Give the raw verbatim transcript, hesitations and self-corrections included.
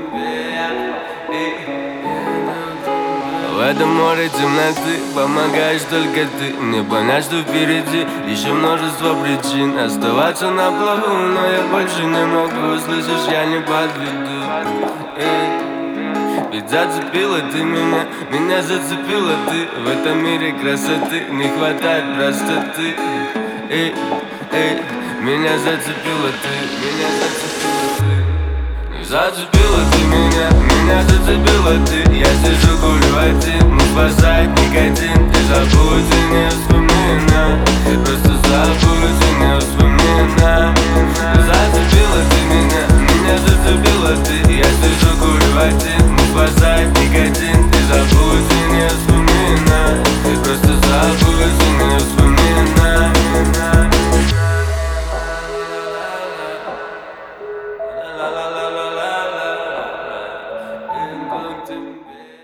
В этом море темноты помогаешь только ты. Мне понять, что впереди еще множество причин оставаться на плаву, но я больше не могу. Слышишь, я не подведу. Эй. Ведь зацепила ты меня, меня зацепила ты. В этом мире красоты не хватает простоты. Эй, эй, меня зацепила ты, меня зацепила ты. Зацепила ты меня, меня зацепила ты. Я сижу, курю один, не спасает никотин. Ты забудь и не вспоминай, просто забудь и не вспоминай. Зацепила ты меня, меня зацепила ты. Я сижу, курю один, не спасает никотин. Ты забудь и не вспоминай, просто забудь и не вспоминай. La la la la la la la, la.